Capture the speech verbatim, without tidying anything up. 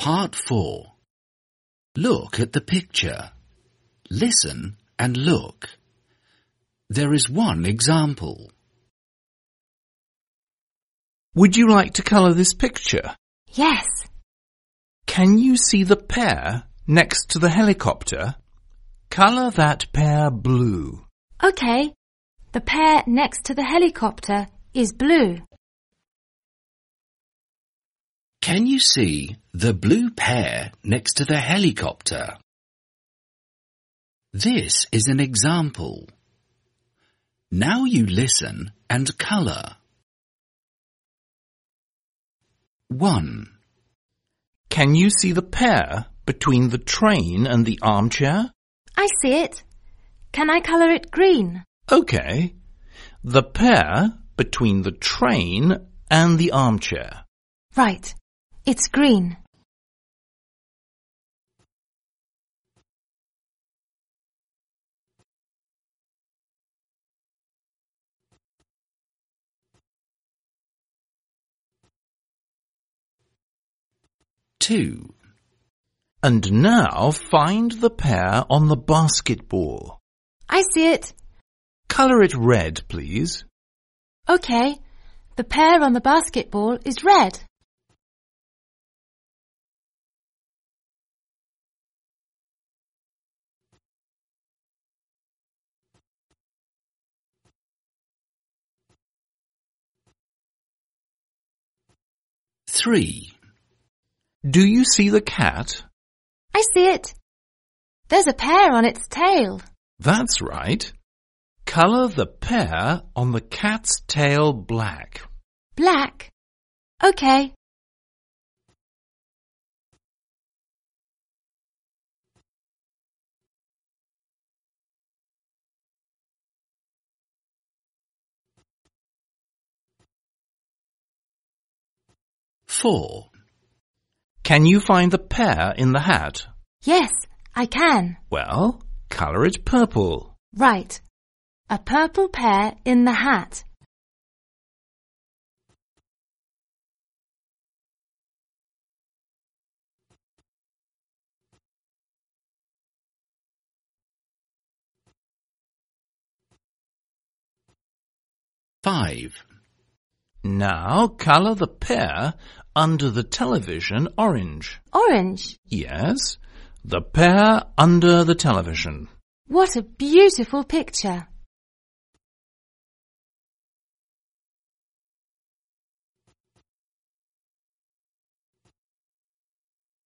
Part four. Look at the picture. Listen and look. There is one example. Would you like to colour this picture? Yes. Can you see the pear next to the helicopter? Colour that pear blue. OK. The pear next to the helicopter is blue. Can you see the blue pear next to the helicopter? This is an example. Now you listen and colour. one. Can you see the pear between the train and the armchair? I see it. Can I colour it green? OK. The pear between the train and the armchair. Right. It's green. two. And now find the pear on the basketball. I see it. Colour it red, please. OK. The pear on the basketball is red. three. Do you see the cat? I see it. There's a pear on its tail. That's right. Colour the pear on the cat's tail black. Black? OK. four. Can you find the pear in the hat? Yes, I can. Well, colour it purple. Right. A purple pear in the hat. five. Now colour the pear under the television orange. Orange? Yes, the pear under the television. What a beautiful picture.